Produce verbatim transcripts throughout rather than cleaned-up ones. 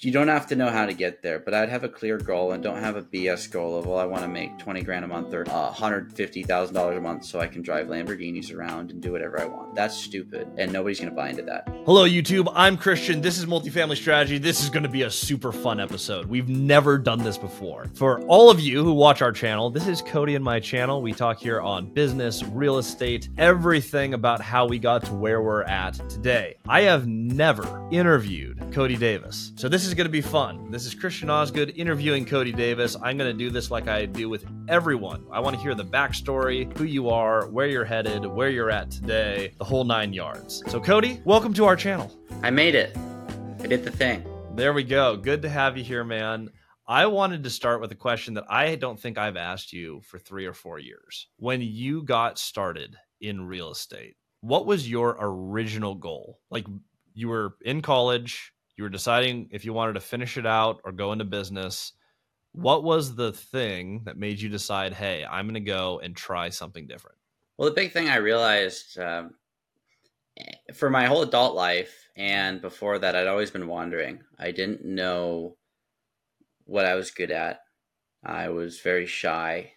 you don't have to know how to get there, but I'd have a clear goal and don't have a B S goal of, well, I want to make twenty grand a month or uh, one hundred fifty thousand dollars a month so I can drive Lamborghinis around and do whatever I want. That's stupid, and nobody's going to buy into that. Hello, YouTube. I'm Christian. This is Multifamily Strategy. This is going to be a super fun episode. We've never done this before. For all of you who watch our channel, this is Cody and my channel. We talk here on business, real estate, everything about how we got to where we're at today. I have never interviewed Cody Davis, so this is going to be fun. This is Christian Osgood interviewing Cody Davis. I'm going to do this like I do with everyone. I want to hear the backstory, who you are, where you're headed, where you're at today, the whole nine yards. So Cody, welcome to our channel. I made it. I did the thing. There we go. Good to have you here, man. I wanted to start with a question that I don't think I've asked you for three or four years. When you got started in real estate, what was your original goal? Like, you were in college, you were deciding if you wanted to finish it out or go into business. What was the thing that made you decide, hey, I'm going to go and try something different? Well, the big thing I realized um, for my whole adult life and before that, I'd always been wandering. I didn't know what I was good at. I was very shy,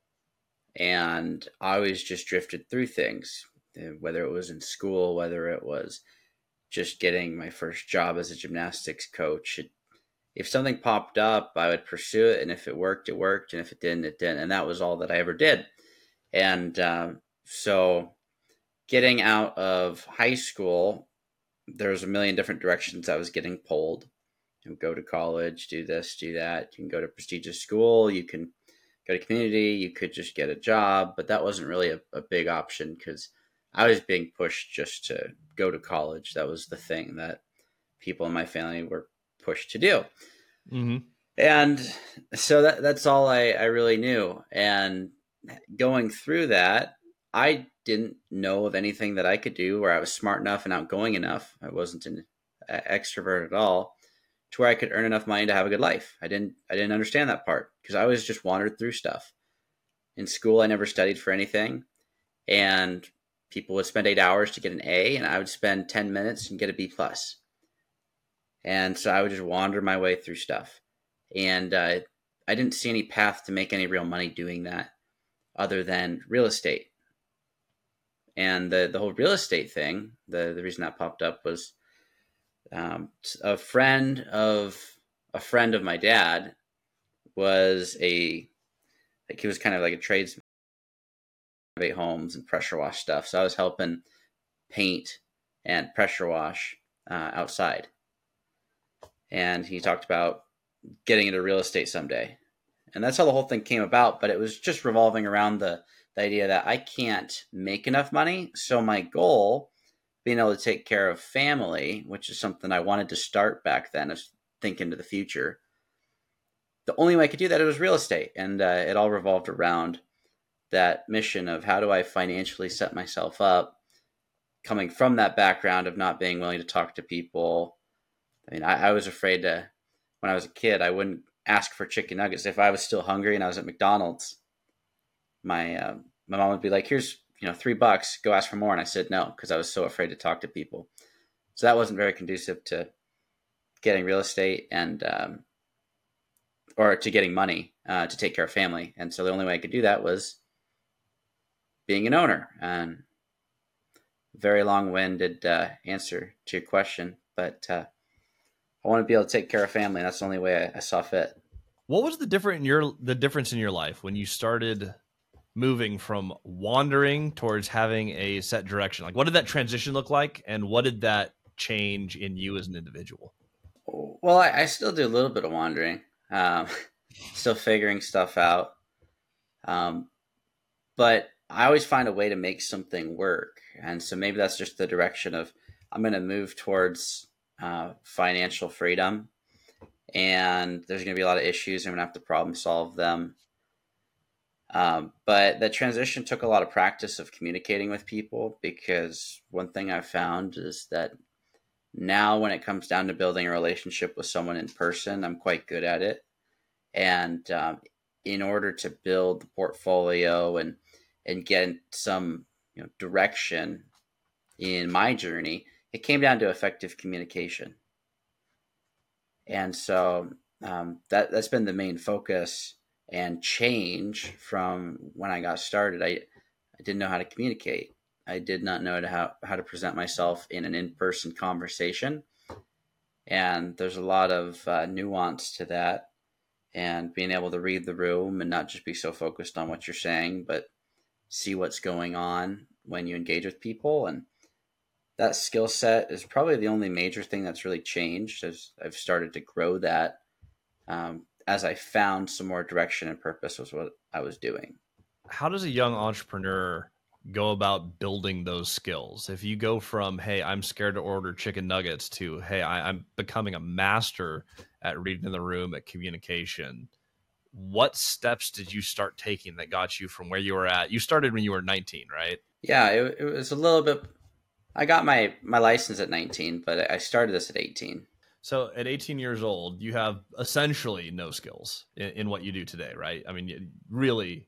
and I always just drifted through things, whether it was in school, whether it was just getting my first job as a gymnastics coach. It, if something popped up, I would pursue it. And if it worked, it worked. And if it didn't, it didn't. And that was all that I ever did. And um, so getting out of high school, there was a million different directions I was getting pulled. You know, go to college, do this, do that. You can go to prestigious school. You can go to community. You could just get a job. But that wasn't really a, a big option because I was being pushed just to go to college. That was the thing that people in my family were pushed to do. Mm-hmm. And so that, that's all I, I really knew. And going through that, I didn't know of anything that I could do where I was smart enough and outgoing enough. I wasn't an extrovert at all to where I could earn enough money to have a good life. I didn't, I didn't understand that part because I always just wandered through stuff. In school, I never studied for anything. And people would spend eight hours to get an A, and I would spend ten minutes and get a B plus. And so I would just wander my way through stuff. And uh, I didn't see any path to make any real money doing that other than real estate. And the, the whole real estate thing, the, the reason that popped up was um, a friend of a friend of my dad was a, like he was kind of like a tradesman, renovate homes and pressure wash stuff. So I was helping paint and pressure wash uh, outside. And he talked about getting into real estate someday. And that's how the whole thing came about. But it was just revolving around the, the idea that I can't make enough money. So my goal, being able to take care of family, which is something I wanted to start back then, is think into the future. The only way I could do that, it was real estate. And uh, it all revolved around that mission of how do I financially set myself up, coming from that background of not being willing to talk to people. I mean, I, I was afraid to, when I was a kid, I wouldn't ask for chicken nuggets. If I was still hungry and I was at McDonald's, my uh, my mom would be like, here's, you know, three bucks, go ask for more. And I said no, because I was so afraid to talk to people. So that wasn't very conducive to getting real estate and, um, or to getting money uh, to take care of family. And so the only way I could do that was being an owner. And very long-winded uh, answer to your question, but uh, I want to be able to take care of family. And that's the only way I, I saw fit. What was the different in your the difference in your life when you started moving from wandering towards having a set direction? Like, what did that transition look like, and what did that change in you as an individual? Well, I, I still do a little bit of wandering, um, still figuring stuff out, um, but I always find a way to make something work. And so maybe that's just the direction of I'm going to move towards uh, financial freedom, and there's going to be a lot of issues. I'm going to have to problem solve them. Um, but that transition took a lot of practice of communicating with people, because one thing I've found is that now when it comes down to building a relationship with someone in person, I'm quite good at it. And um, in order to build the portfolio and and get some you know, direction in my journey, it came down to effective communication. And so um, that that's been the main focus and change from when I got started. I I didn't know how to communicate. I did not know how how to present myself in an in person conversation, and there's a lot of uh, nuance to that. And being able to read the room and not just be so focused on what you're saying, but see what's going on when you engage with people. And that skill set is probably the only major thing that's really changed as I've started to grow that, um, as I found some more direction and purpose was what I was doing. How does a young entrepreneur go about building those skills? If you go from, hey, I'm scared to order chicken nuggets to, hey, I, I'm becoming a master at reading the room, at communication, what steps did you start taking that got you from where you were at? You started when you were nineteen, right? Yeah, it, it was a little bit. I got my my license at nineteen, but I started this at eighteen. So at eighteen years old, you have essentially no skills in, in what you do today, right? I mean, really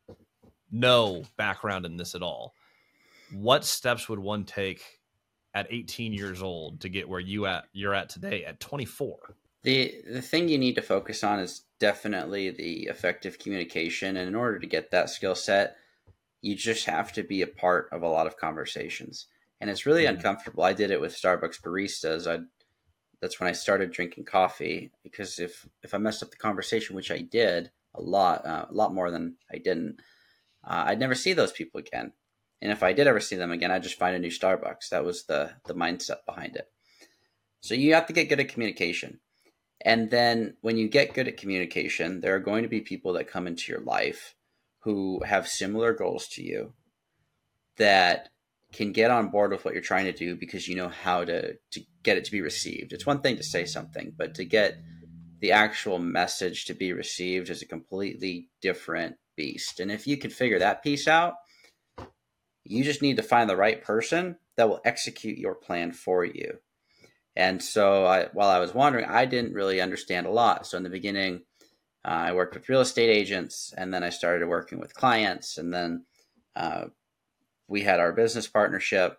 no background in this at all. What steps would one take at eighteen years old to get where you at you're at today at twenty-four? The the thing you need to focus on is definitely the effective communication, and in order to get that skill set, you just have to be a part of a lot of conversations. And it's really mm-hmm. uncomfortable. I did it with Starbucks baristas. I that's when I started drinking coffee, because if if I messed up the conversation, which I did a lot, uh, a lot more than I didn't, uh, I'd never see those people again. And if I did ever see them again, I'd just find a new Starbucks. That was the the mindset behind it. So you have to get good at communication. And then when you get good at communication, there are going to be people that come into your life who have similar goals to you, that can get on board with what you're trying to do because you know how to, to get it to be received. It's one thing to say something, but to get the actual message to be received is a completely different beast. And if you can figure that piece out, you just need to find the right person that will execute your plan for you. And so I, while I was wandering, I didn't really understand a lot. So in the beginning, uh, I worked with real estate agents, and then I started working with clients, and then uh, we had our business partnership.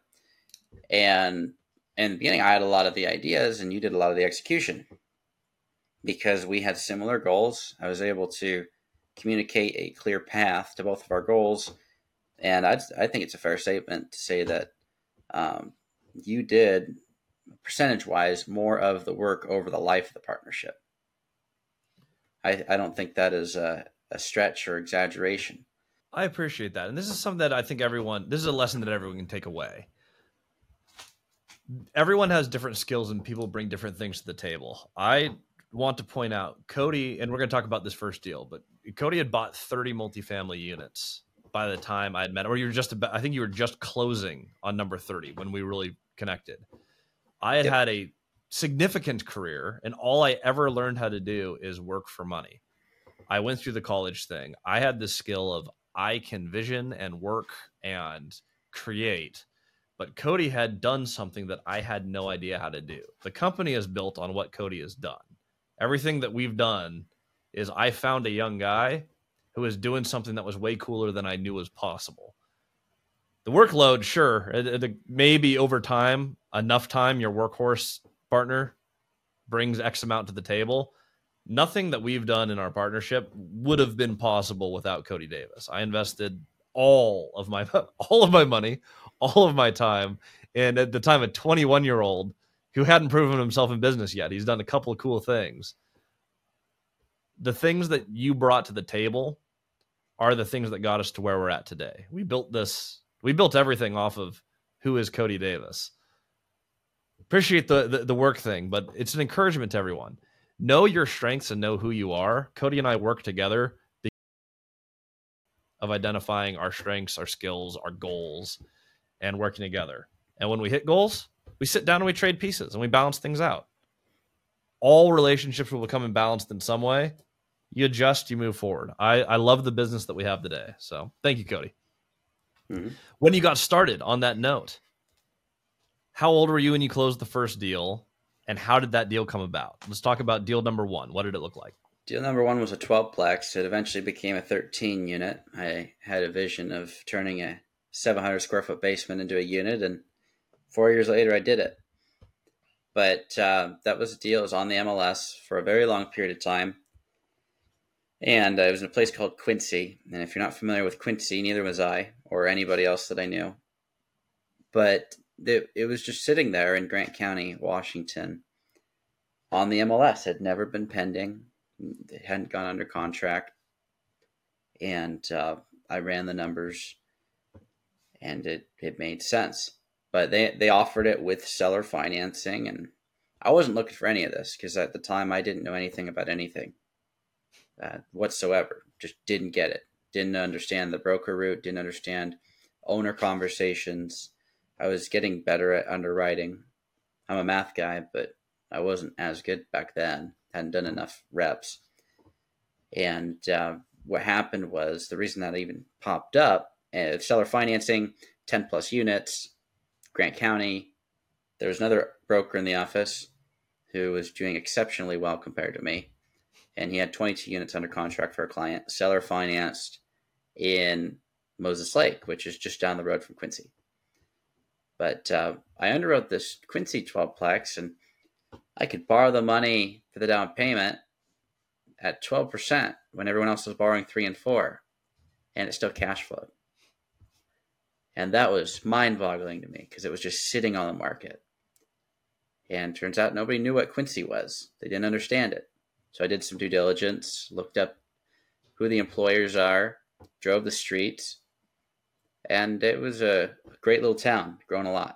And in the beginning, I had a lot of the ideas, and you did a lot of the execution. Because we had similar goals, I was able to communicate a clear path to both of our goals. And I'd, I think it's a fair statement to say that um, you did, percentage-wise, more of the work over the life of the partnership. I, I don't think that is a, a stretch or exaggeration. I appreciate that. And this is something that I think everyone, this is a lesson that everyone can take away. Everyone has different skills and people bring different things to the table. I want to point out Cody, and we're going to talk about this first deal, but Cody had bought thirty multifamily units by the time I had met, or you were just about, I think you were just closing on number thirty when we really connected. I had yep. had a significant career, and all I ever learned how to do is work for money. I went through the college thing. I had the skill of I can vision and work and create, but Cody had done something that I had no idea how to do. The company is built on what Cody has done. Everything that we've done is I found a young guy who was doing something that was way cooler than I knew was possible. The workload, sure, it, it, maybe over time, enough time, your workhorse partner brings X amount to the table. Nothing that we've done in our partnership would have been possible without Cody Davis. I invested all of my all of my money, all of my time, and at the time, a twenty-one-year-old who hadn't proven himself in business yet. He's done a couple of cool things. The things that you brought to the table are the things that got us to where we're at today. We built this. We built everything off of who is Cody Davis. Appreciate the, the, the work thing, but it's an encouragement to everyone. Know your strengths and know who you are. Cody and I work together of identifying our strengths, our skills, our goals, and working together. And when we hit goals, we sit down and we trade pieces and we balance things out. All relationships will become imbalanced in some way. You adjust, you move forward. I, I love the business that we have today. So thank you, Cody. Mm-hmm. When you got started on that note, how old were you when you closed the first deal, and how did that deal come about? Let's talk about deal number one. What did it look like? Deal number one was a twelve-plex. It eventually became a thirteen unit. I had a vision of turning a seven hundred square foot basement into a unit, and four years later, I did it. But uh, that was a deal. It was on the M L S for a very long period of time. And uh, it was in a place called Quincy. And if you're not familiar with Quincy, neither was I or anybody else that I knew. But it, it was just sitting there in Grant County, Washington, on the M L S. It had never been pending. It hadn't gone under contract. And uh, I ran the numbers, and it, it made sense. But they, they offered it with seller financing, and I wasn't looking for any of this because at the time I didn't know anything about anything uh, whatsoever. Just didn't get it. Didn't understand the broker route, didn't understand owner conversations. I was getting better at underwriting. I'm a math guy, but I wasn't as good back then. Hadn't done enough reps. And uh, what happened was, the reason that even popped up, uh, seller financing, ten plus units, Grant County. There was another broker in the office who was doing exceptionally well compared to me. And he had twenty-two units under contract for a client, seller financed in Moses Lake, which is just down the road from Quincy. But uh, I underwrote this Quincy twelve plex, and I could borrow the money for the down payment at twelve percent when everyone else was borrowing three and four, and it still cash flowed. And that was mind-boggling to me because it was just sitting on the market. And turns out nobody knew what Quincy was. They didn't understand it. So I did some due diligence, looked up who the employers are, drove the streets, and it was a great little town, grown a lot.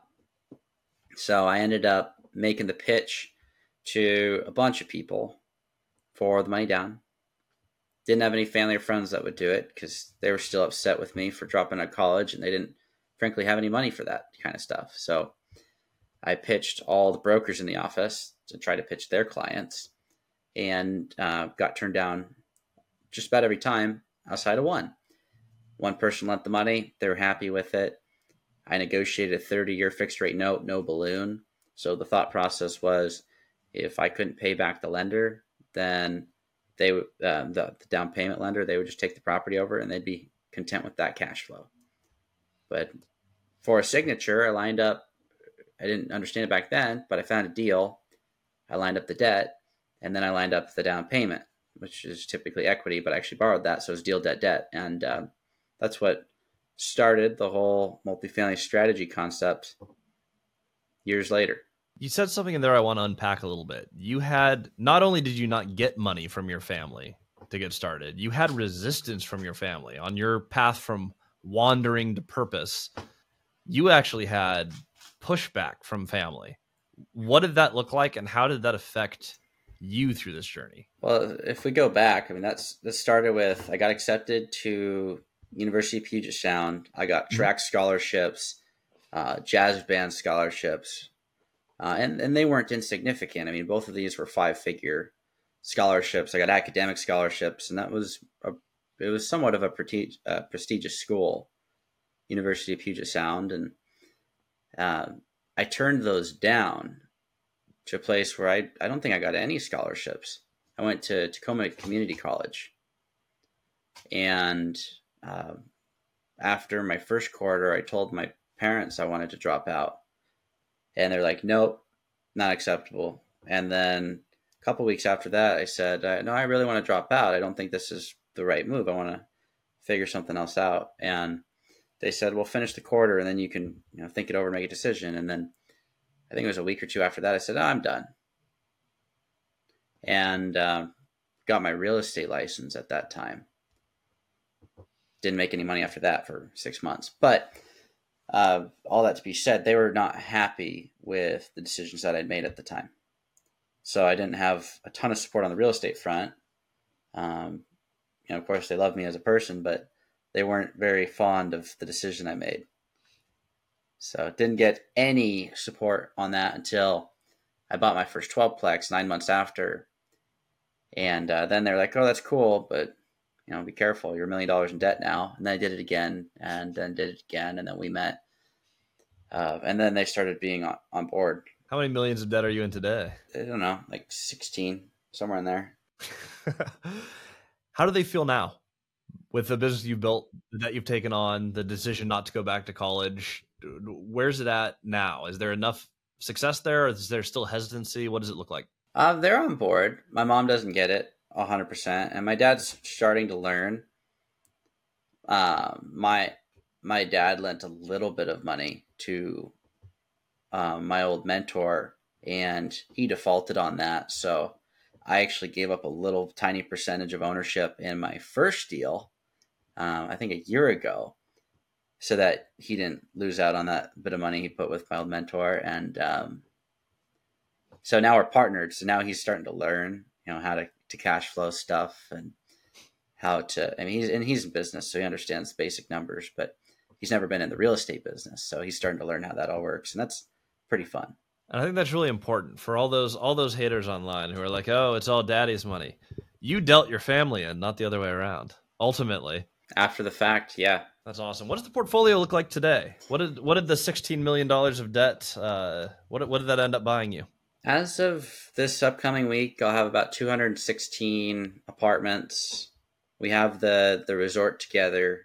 So I ended up making the pitch to a bunch of people for the money down. Didn't have any family or friends that would do it because they were still upset with me for dropping out of college, and they didn't, frankly, have any money for that kind of stuff. So I pitched all the brokers in the office to try to pitch their clients, and uh, got turned down just about every time outside of one. One person lent the money. They were happy with it. I negotiated a thirty-year fixed rate note, no balloon. So the thought process was, if I couldn't pay back the lender, then they would, uh, the, the down payment lender, they would just take the property over and they'd be content with that cash flow. But for a signature, I lined up, I didn't understand it back then, but I found a deal. I lined up the debt, and then I lined up the down payment, which is typically equity, but I actually borrowed that. So it was deal, debt, debt. And um, that's what started the whole multifamily strategy concept years later. You said something in there I want to unpack a little bit. You had, not only did you not get money from your family to get started, you had resistance from your family on your path from wandering to purpose. You actually had pushback from family. What did that look like, and how did that affect you through this journey? Well, if we go back, I mean, that's, that started with, I got accepted to University of Puget Sound. I got track scholarships, uh, jazz band scholarships. Uh, and, and they weren't insignificant. I mean, both of these were five-figure scholarships. I got academic scholarships, and that was a, it was somewhat of a preti- uh, prestigious school, University of Puget Sound. And uh, I turned those down to a place where I, I don't think I got any scholarships. I went to Tacoma Community College. And uh, after my first quarter, I told my parents I wanted to drop out. And they're like, nope, not acceptable. And then a couple weeks after that, I said, uh, no, I really want to drop out. I don't think this is the right move. I want to figure something else out. And they said, well, finish the quarter and then you can, you know, think it over, make a decision. And then I think it was a week or two after that, I said, oh, I'm done. And uh, got my real estate license at that time. Didn't make any money after that for six months. But Uh, all that to be said, they were not happy with the decisions that I'd made at the time. So I didn't have a ton of support on the real estate front. Um, you know, of course, they love me as a person, but they weren't very fond of the decision I made. So didn't get any support on that until I bought my first twelve plex nine months after. And uh, then they're like, oh, that's cool, but you know, be careful. You're a million dollars in debt now. And then I did it again, and then did it again, and then we met. Uh, and then they started being on, on board. How many millions of debt are you in today? I don't know, like sixteen, somewhere in there. How do they feel now with the business you've built, that you've taken on, the decision not to go back to college? Where's it at now? Is there enough success there? Or is there still hesitancy? What does it look like? Uh, they're on board. My mom doesn't get it one hundred percent, and my dad's starting to learn. Um, my my dad lent a little bit of money to um, my old mentor, and he defaulted on that. So I actually gave up a little tiny percentage of ownership in my first deal, um, I think a year ago, so that he didn't lose out on that bit of money he put with my old mentor. And um, so now we're partnered. So now he's starting to learn, you know, how to, to cash flow stuff and how to, I mean, he's, and he's in business, so he understands basic numbers, but he's never been in the real estate business. So he's starting to learn how that all works. And that's pretty fun. And I think that's really important for all those, all those haters online who are like, oh, it's all daddy's money. You dealt your family in, not the other way around. Ultimately. After the fact. Yeah. That's awesome. What does the portfolio look like today? What did, what did the sixteen million dollars of debt, uh, what, what did that end up buying you? As of this upcoming week, I'll have about two hundred sixteen apartments. We have the, the resort together,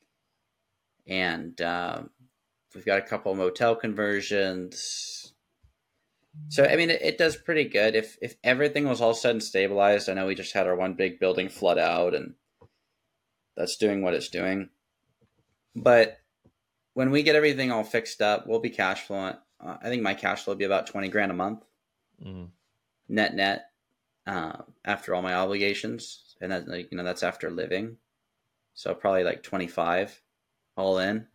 and um, we've got a couple motel conversions. So, I mean, it, it does pretty good. If if everything was all set and stabilized, I know we just had our one big building flood out, and that's doing what it's doing. But when we get everything all fixed up, we'll be cash flowing. Uh, I think my cash flow will be about twenty grand a month, mm-hmm. net net, uh, after all my obligations, and that, like, you know, that's after living. So probably like twenty-five all in.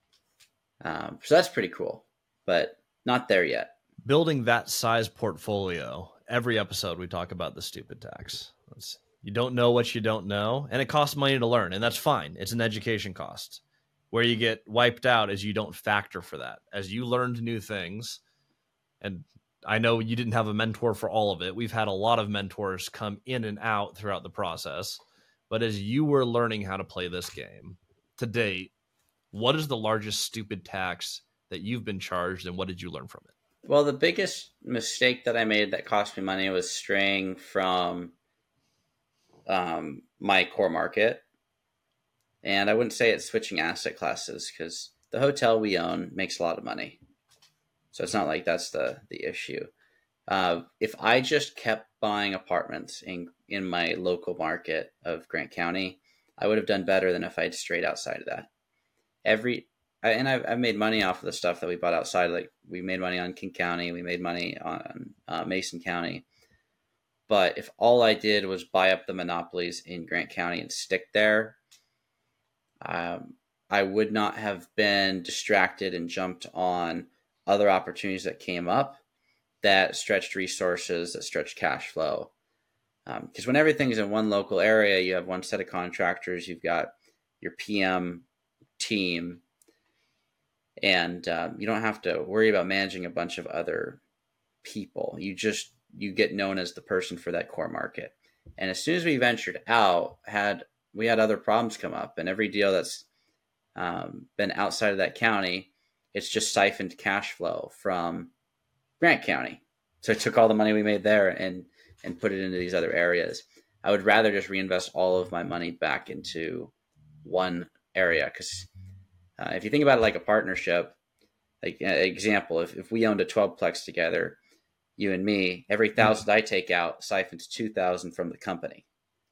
Um, so that's pretty cool, but not there yet. Building that size portfolio, every episode we talk about the stupid tax. That's, you don't know what you don't know, and it costs money to learn, and that's fine. It's an education cost. Where you get wiped out is you don't factor for that. As you learned new things, and I know you didn't have a mentor for all of it. We've had a lot of mentors come in and out throughout the process. But as you were learning how to play this game to date, what is the largest stupid tax that you've been charged, and what did you learn from it? Well, the biggest mistake that I made that cost me money was straying from um, my core market. And I wouldn't say it's switching asset classes, because the hotel we own makes a lot of money. So it's not like that's the, the issue. Uh, if I just kept buying apartments in, in my local market of Grant County, I would have done better than if I'd strayed outside of that. Every And I've, I've made money off of the stuff that we bought outside. Like, we made money on King County. We made money on uh, Mason County. But if all I did was buy up the monopolies in Grant County and stick there, Um, I would not have been distracted and jumped on other opportunities that came up that stretched resources, that stretched cash flow. Because um, when everything's in one local area, you have one set of contractors, you've got your P M team, and um, you don't have to worry about managing a bunch of other people. You just, you get known as the person for that core market. And as soon as we ventured out, had we had other problems come up, and every deal that's um, been outside of that county, it's just siphoned cash flow from Grant County. So I took all the money we made there and, and put it into these other areas. I would rather just reinvest all of my money back into one area. Cause uh, if you think about it like a partnership, like an example, if, if we owned a twelve plex together, you and me, every thousand I take out siphons two thousand from the company.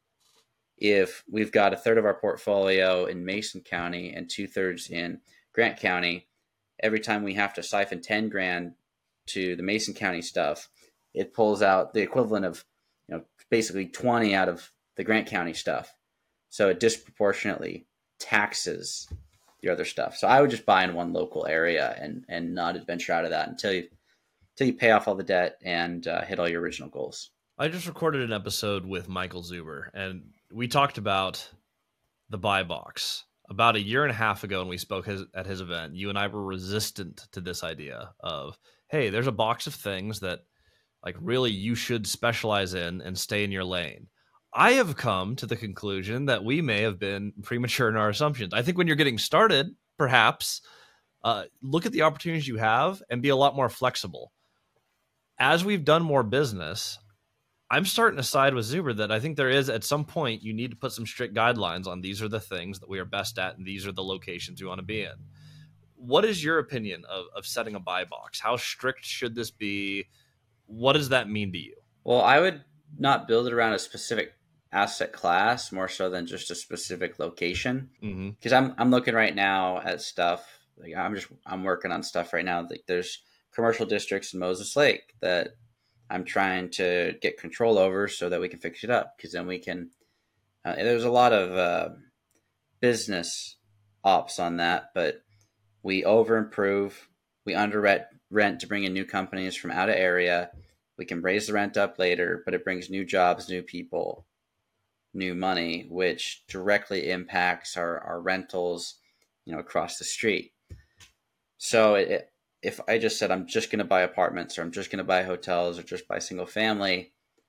If we've got a third of our portfolio in Mason County and two thirds in Grant County, every time we have to siphon ten grand to the Mason County stuff, it pulls out the equivalent of, you know, basically twenty out of the Grant County stuff. So it disproportionately taxes the other stuff. So I would just buy in one local area and, and not adventure out of that until you, until you pay off all the debt and uh, hit all your original goals. I just recorded an episode with Michael Zuber, and we talked about the buy box. About a year and a half ago when we spoke his, at his event, you and I were resistant to this idea of, hey, there's a box of things that like really you should specialize in and stay in your lane. I have come to the conclusion that we may have been premature in our assumptions. I think when you're getting started, perhaps, uh, look at the opportunities you have and be a lot more flexible. As we've done more business, I'm starting to side with Zuber that I think there is, at some point, you need to put some strict guidelines on these are the things that we are best at and these are the locations you want to be in. what is your opinion of, of setting a buy box? How strict should this be? What does that mean to you? Well, I would not build it around a specific asset class more so than just a specific location. Because mm-hmm. I'm I'm looking right now at stuff. Like I'm just I'm working on stuff right now. Like there's commercial districts in Moses Lake that I'm trying to get control over so that we can fix it up. Because then we can. Uh, there's a lot of uh, business ops on that, but we over improve. We under rent to bring in new companies from out of area. We can raise the rent up later, but it brings new jobs, new people, new money, which directly impacts our, our rentals, you know, across the street. So it, if I just said, I'm just going to buy apartments or I'm just going to buy hotels or just buy single family,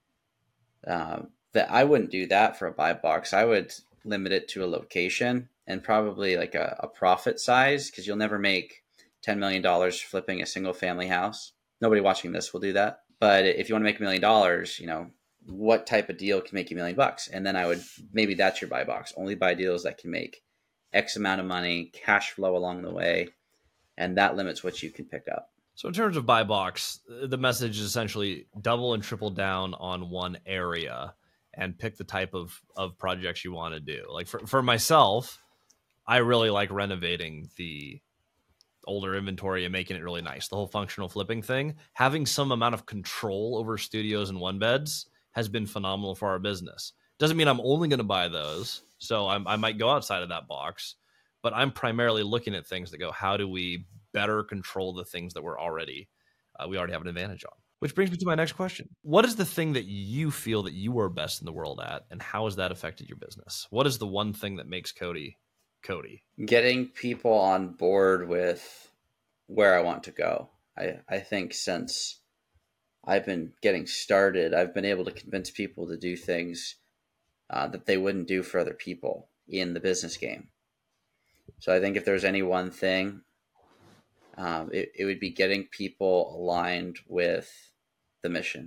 uh, that I wouldn't do that for a buy box. I would limit it to a location and probably like a, a profit size, because you'll never make ten million dollars flipping a single family house. Nobody watching this will do that. But if you want to make a million dollars, you know, what type of deal can make you a million bucks? And then I would, maybe that's your buy box. Only buy deals that can make X amount of money, cash flow along the way. And that limits what you can pick up. So in terms of buy box, the message is essentially double and triple down on one area and pick the type of, of projects you want to do. Like for, for myself, I really like renovating the older inventory and making it really nice. The whole functional flipping thing, having some amount of control over studios and one beds has been phenomenal for our business. Doesn't mean I'm only going to buy those. So I'm, I might go outside of that box, but I'm primarily looking at things that go, how do we better control the things that we're already, uh, we already have an advantage on? Which brings me to my next question. What is the thing that you feel that you are best in the world at, and how has that affected your business? What is the one thing that makes Cody Cody? Getting people on board with where I want to go. I, I think since I've been getting started, I've been able to convince people to do things uh, that they wouldn't do for other people in the business game. So I think if there's any one thing, um, it, it would be getting people aligned with the mission.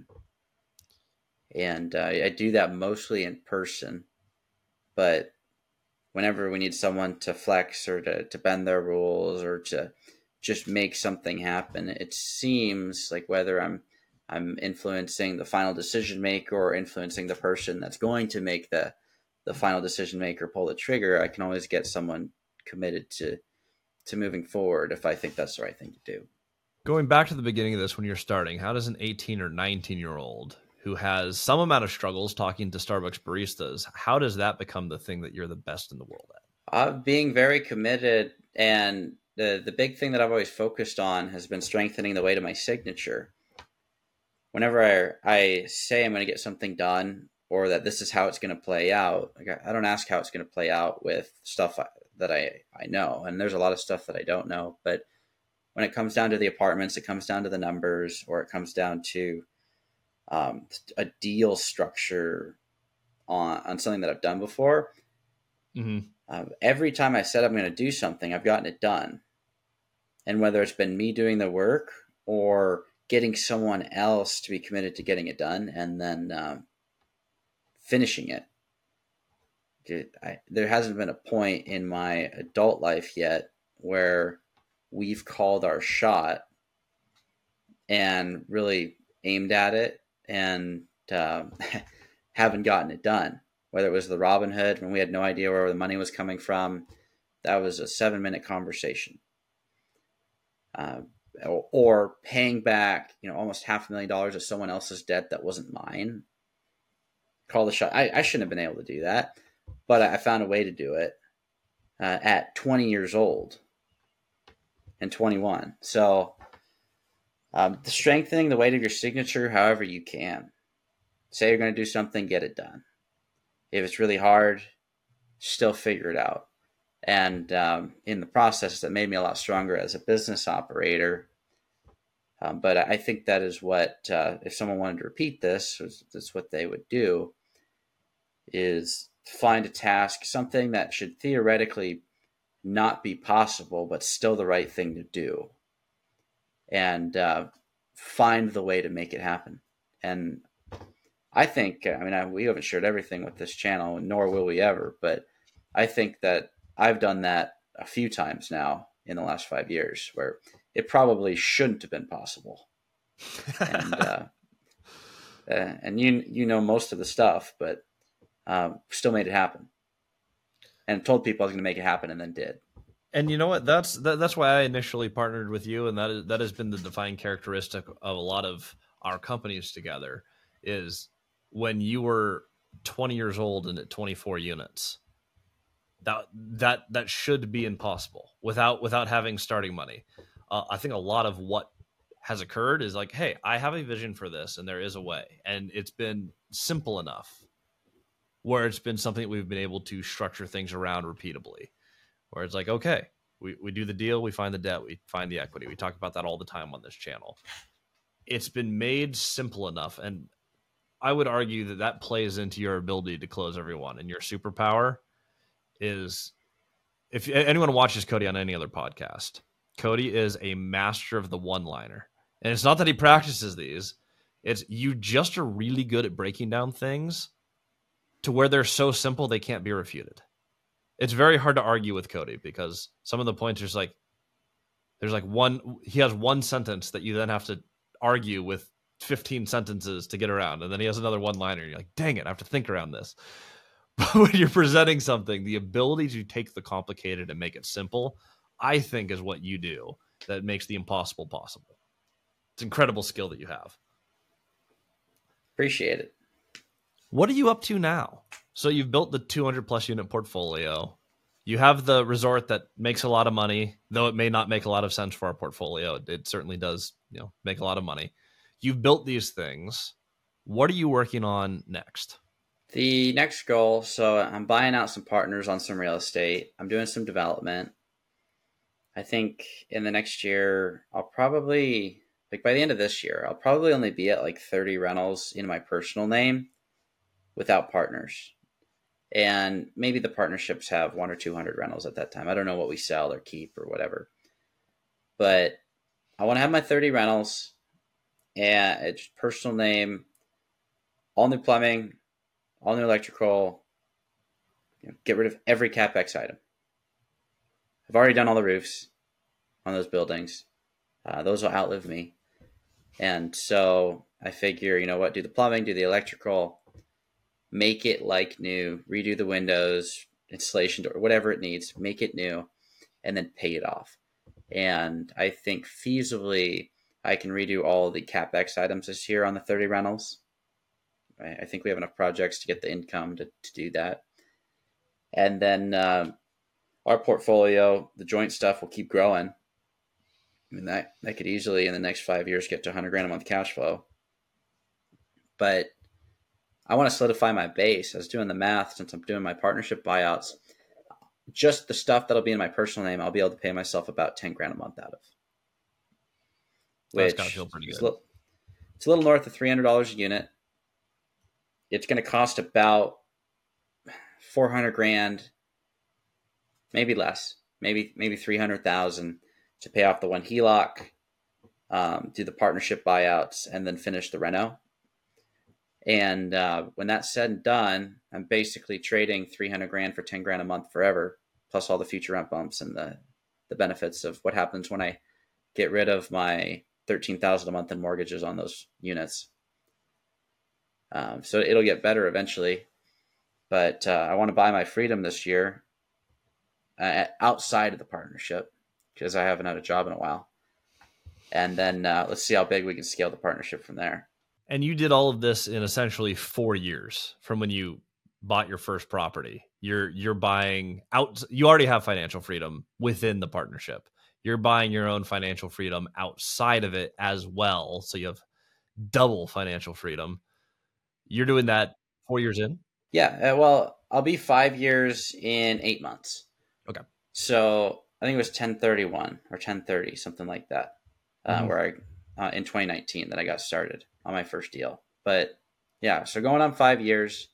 And uh, I do that mostly in person, but whenever we need someone to flex or to, to bend their rules or to just make something happen, it seems like whether I'm I'm influencing the final decision maker or influencing the person that's going to make the the final decision maker pull the trigger, I can always get someone committed to to moving forward if I think that's the right thing to do. Going back to the beginning of this, when you're starting, how does an eighteen or nineteen year old who has some amount of struggles talking to Starbucks baristas, how does that become the thing that you're the best in the world at? Uh, being very committed, and the the big thing that I've always focused on has been strengthening the weight of my signature. Whenever I, I say I'm going to get something done or that this is how it's going to play out, like I, I don't ask how it's going to play out with stuff I, that I, I know. And there's a lot of stuff that I don't know. But when it comes down to the apartments, it comes down to the numbers, or it comes down to um, a deal structure on, on something that I've done before. Mm-hmm. Uh, every time I said I'm going to do something, I've gotten it done. And whether it's been me doing the work or getting someone else to be committed to getting it done and then um, finishing it. I, there hasn't been a point in my adult life yet where we've called our shot and really aimed at it and um, haven't gotten it done. Whether it was the Robin Hood when we had no idea where the money was coming from, that was a seven minute conversation. Uh, or, or paying back, you know, almost half a million dollars of someone else's debt that wasn't mine. Call the shot. I, I shouldn't have been able to do that, but I found a way to do it uh, at twenty years old and twenty-one. So um, the strengthening the weight of your signature however you can. Say you're going to do something, get it done. If it's really hard, still figure it out. And um, in the process, that made me a lot stronger as a business operator. Um, but I think that is what, uh, if someone wanted to repeat this, that's what they would do, is find a task, something that should theoretically not be possible, but still the right thing to do. And uh, find the way to make it happen. And I think, I mean, I, we haven't shared everything with this channel, nor will we ever, but I think that I've done that a few times now in the last five years where it probably shouldn't have been possible. And, uh, uh, and you, you know, most of the stuff, but uh, still made it happen and told people I was going to make it happen and then did. And you know what? That's that, that's why I initially partnered with you, and that is that has been the defining characteristic of a lot of our companies together. Is when you were twenty years old and at twenty-four units, that that that should be impossible without without having starting money. Uh, I think a lot of what has occurred is like, hey, I have a vision for this, and there is a way, and it's been simple enough where it's been something that we've been able to structure things around repeatably. Where it's like, okay, we, we do the deal, we find the debt, we find the equity. We talk about that all the time on this channel. It's been made simple enough. And I would argue that that plays into your ability to close everyone. And your superpower is, if anyone watches Cody on any other podcast, Cody is a master of the one-liner. And it's not that he practices these. It's you just are really good at breaking down things to where they're so simple they can't be refuted. It's very hard to argue with Cody because some of the points are like, there's like one, he has one sentence that you then have to argue with fifteen sentences to get around. And then he has another one liner. And you're like, dang it, I have to think around this. But when you're presenting something, the ability to take the complicated and make it simple, I think is what you do that makes the impossible possible. It's an incredible skill that you have. Appreciate it. What are you up to now? So you've built the two hundred plus unit portfolio. You have the resort that makes a lot of money, though it may not make a lot of sense for our portfolio. It certainly does, you know, make a lot of money. You've built these things. What are you working on next? The next goal, so I'm buying out some partners on some real estate. I'm doing some development. I think in the next year, I'll probably, like by the end of this year, I'll probably only be at like thirty rentals in my personal name without partners. And maybe the partnerships have one or two hundred rentals at that time. I don't know what we sell or keep or whatever. But I want to have my thirty rentals and it's personal name, all new plumbing, all new electrical, you know, get rid of every CapEx item. I've already done all the roofs on those buildings. Uh, those will outlive me. And so I figure, you know what, do the plumbing, do the electrical, make it like new, redo the windows, installation door, whatever it needs, make it new, and then pay it off. And I think feasibly I can redo all the CapEx items this year on the thirty rentals. I think we have enough projects to get the income to, to do that. And then uh, our portfolio, the joint stuff will keep growing. I mean, that, that could easily in the next five years get to one hundred grand a month cash flow. But I want to solidify my base. I was doing the math since I'm doing my partnership buyouts. Just the stuff that'll be in my personal name, I'll be able to pay myself about ten grand a month out of. Which That's gotta feel pretty good. Is a little, it's a little north of three hundred dollars a unit. It's going to cost about four hundred grand, maybe less, maybe maybe three hundred thousand to pay off the one H E L O C, um, do the partnership buyouts, and then finish the reno. And uh, when that's said and done, I'm basically trading three hundred grand for ten grand a month forever, plus all the future rent bumps and the, the benefits of what happens when I get rid of my thirteen thousand a month in mortgages on those units. Um, so it'll get better eventually, but uh, I want to buy my freedom this year uh, outside of the partnership because I haven't had a job in a while. And then uh, let's see how big we can scale the partnership from there. And you did all of this in essentially four years from when you bought your first property. You're you're buying out. You already have financial freedom within the partnership. You're buying your own financial freedom outside of it as well. So you have double financial freedom. You're doing that four years in? Yeah. Uh, well, I'll be five years in eight months. Okay. So I think it was ten thirty-one or ten thirty, something like that, uh, Mm-hmm. where I, uh, in twenty nineteen that I got started on my first deal. But yeah, so going on five years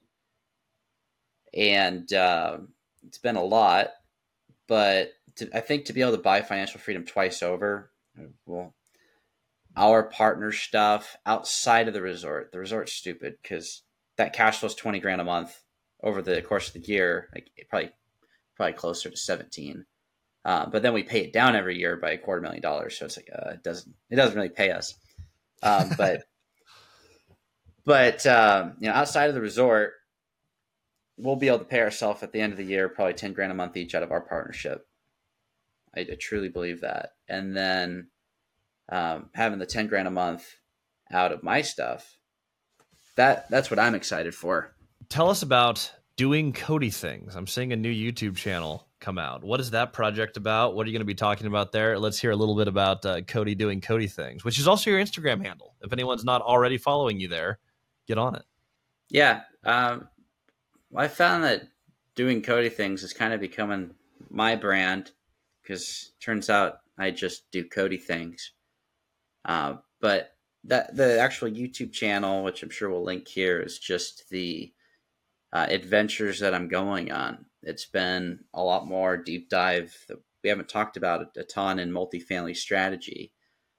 and uh, it's been a lot, but to, I think to be able to buy financial freedom twice over, well, our partner stuff outside of the resort, the resort's stupid because that cash flow is twenty grand a month over the course of the year, like probably, probably closer to seventeen. Uh, but then we pay it down every year by a quarter million dollars. So it's like, uh, it doesn't, it doesn't really pay us. Um, but, but, um, you know, outside of the resort, we'll be able to pay ourselves at the end of the year, probably ten grand a month each out of our partnership. I, I truly believe that. And then, um, having the ten grand a month out of my stuff, that that's what I'm excited for. Tell us about Doing Cody Things. I'm seeing a new YouTube channel come out. What is that project about? What are you going to be talking about there? Let's hear a little bit about uh, Cody Doing Cody Things, which is also your Instagram handle. If anyone's not already following you there, get on it. Yeah. Um, I found that Doing Cody Things is kind of becoming my brand, because turns out I just do Cody things. Uh, but that the actual YouTube channel, which I'm sure we'll link here, is just the uh, adventures that I'm going on. It's been a lot more deep dive that we haven't talked about a ton in multifamily strategy,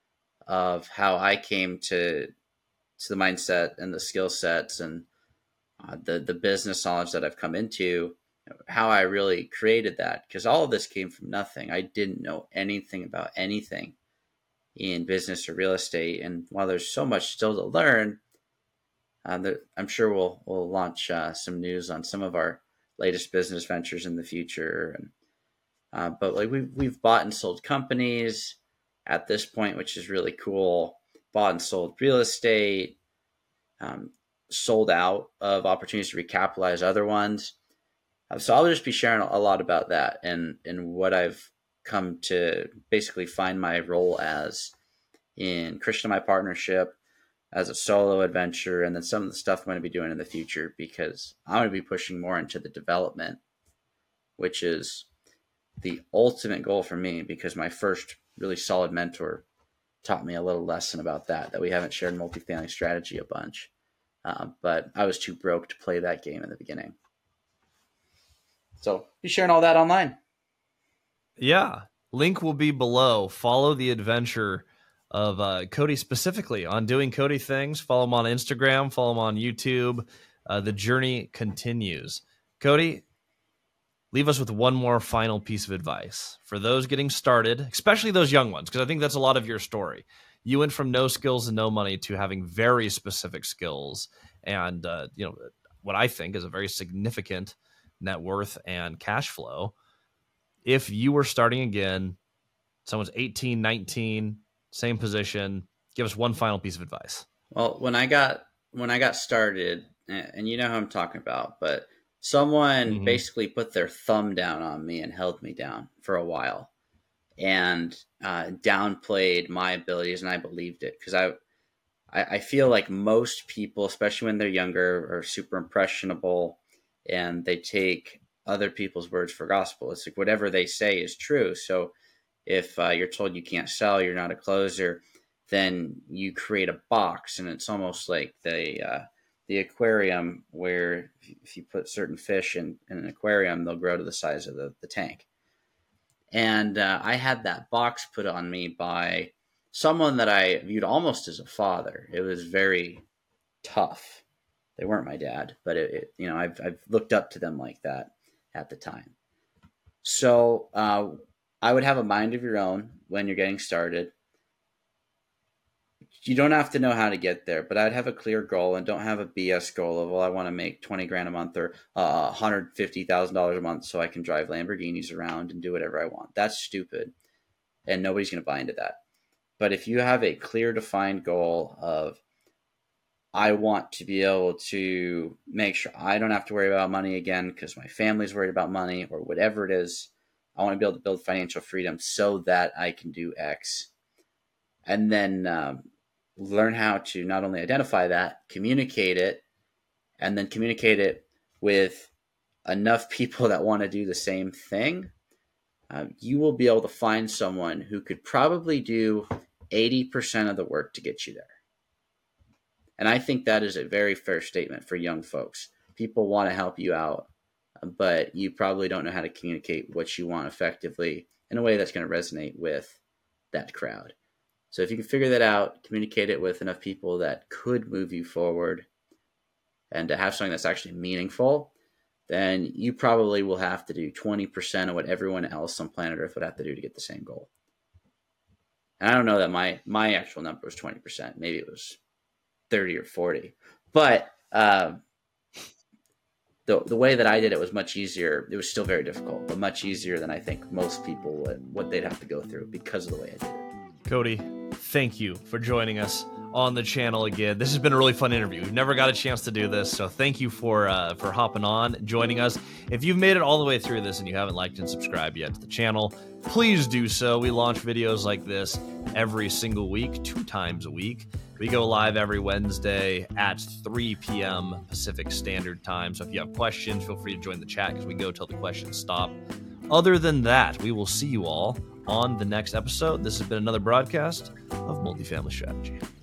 of how I came to to the mindset and the skill sets and uh, the the business knowledge that I've come into, how I really created that, because all of this came from nothing. I didn't know anything about anything in business or real estate, and while there's so much still to learn, uh, there, I'm sure we'll we'll launch uh, some news on some of our latest business ventures in the future. And uh, but like we've we've bought and sold companies at this point, which is really cool. Bought and sold real estate, um, sold out of opportunities to recapitalize other ones. Uh, so I'll just be sharing a lot about that and and what I've come to basically find my role as in Christian and my partnership, as a solo adventure, and then some of the stuff I'm going to be doing in the future, because I'm going to be pushing more into the development, which is the ultimate goal for me, because my first really solid mentor taught me a little lesson about that, that we haven't shared multifamily strategy a bunch. Uh, but I was too broke to play that game in the beginning. So be sharing all that online. Yeah. Link will be below. Follow the adventure of uh, Cody specifically on Doing Cody Things. Follow him on Instagram. Follow him on YouTube. Uh, the journey continues. Cody, leave us with one more final piece of advice for those getting started, especially those young ones, because I think that's a lot of your story. You went from no skills and no money to having very specific skills and, uh, you know, what I think is a very significant net worth and cash flow. If you were starting again, someone's eighteen, nineteen, same position, give us one final piece of advice. Well, when I got when I got started, and you know who I'm talking about, but someone mm-hmm. basically put their thumb down on me and held me down for a while, and uh, downplayed my abilities, and I believed it, because I, I I feel like most people, especially when they're younger, are super impressionable, and they take other people's words for gospel. It's like whatever they say is true. So if uh, you're told you can't sell, you're not a closer, then you create a box, and it's almost like the uh, the aquarium, where if you put certain fish in, in an aquarium, they'll grow to the size of the, the tank. And uh, I had that box put on me by someone that I viewed almost as a father. It was very tough. They weren't my dad, but it, it you know I've I've looked up to them like that at the time. So uh, I would have a mind of your own when you're getting started. You don't have to know how to get there, but I'd have a clear goal, and don't have a B S goal of, well, I want to make twenty grand a month or uh, one hundred fifty thousand dollars a month so I can drive Lamborghinis around and do whatever I want. That's stupid, and nobody's going to buy into that. But if you have a clear, defined goal of, I want to be able to make sure I don't have to worry about money again because my family's worried about money, or whatever it is, I want to be able to build financial freedom so that I can do X. And then um, learn how to not only identify that, communicate it, and then communicate it with enough people that want to do the same thing. Uh, you will be able to find someone who could probably do eighty percent of the work to get you there. And I think that is a very fair statement for young folks. People want to help you out, but you probably don't know how to communicate what you want effectively in a way that's going to resonate with that crowd. So if you can figure that out, communicate it with enough people that could move you forward, and to have something that's actually meaningful, then you probably will have to do twenty percent of what everyone else on planet Earth would have to do to get the same goal. And I don't know that my my actual number was twenty percent. Maybe it was thirty or forty. But uh, the the way that I did it was much easier. It was still very difficult, but much easier than I think most people would, what they'd have to go through because of the way I did it. Cody, thank you for joining us on the channel again. This has been a really fun interview. We've never got a chance to do this, so thank you for uh, for hopping on, joining us. If you've made it all the way through this and you haven't liked and subscribed yet to the channel, please do so. We launch videos like this every single week, two times a week. We go live every Wednesday at three p.m. Pacific Standard Time. So if you have questions, feel free to join the chat because we go till the questions stop. Other than that, we will see you all on the next episode. This has been another broadcast of Multifamily Strategy.